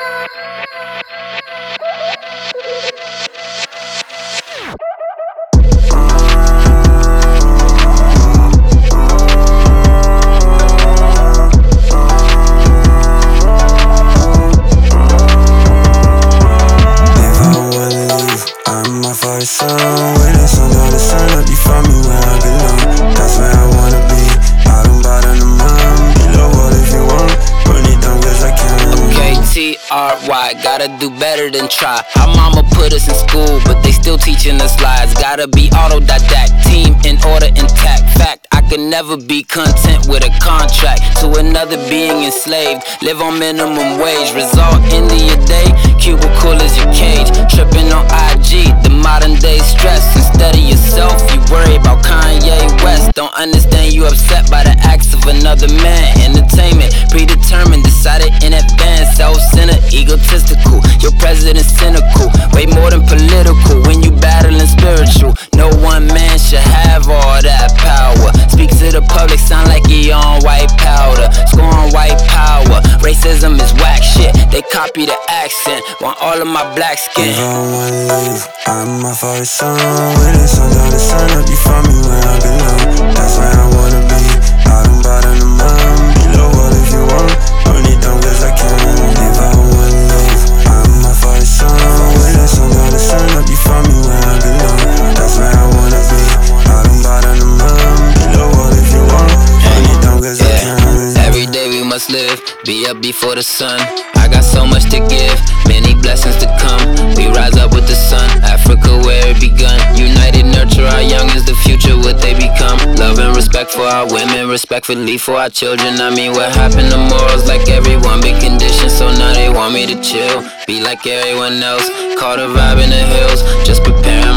RY, gotta do better than try. Our mama put us in school, but they still teaching us lies. Gotta be autodidact, team in order intact. Fact, I could never be content with a contract to another being enslaved. Live on minimum wage, result end of your day, cubicle is your cage. Tripping on IG, the modern day stress. Instead of yourself, you worry about Kanye West. Don't understand you upset by the acts of another man. Entertainment, predetermined, decided in advance. Self-centered, egotistical, your president's cynical. Way more than political when you battling spiritual. No one man should have all that power. Speak to the public, sound like he on white powder. Score on white power. Racism is whack shit, they copy the accent. Want all of my black skin. If I wanna leave, I'm my father's son. When the sun down, the sun up, you find me where I belong. That's where I wanna be, out and bottom of mine. Below all if you want, only dumb cause I can. If I wanna leave, I'm my father's son. When the sun down, the sun up, you find me where I belong. That's where I wanna be, out and bottom of mine. Below all if you want, only dumb cause I can. Every day we must live, be up before the sun. I got so much to give, many blessings to come. We rise up with the sun, Africa where it begun. United nurture our young is the future, what they become. Love and respect for our women, respectfully for our children. I mean, what happened to morals? Like everyone be conditioned, so now they want me to chill, be like everyone else. Caught a vibe in the hills, just preparing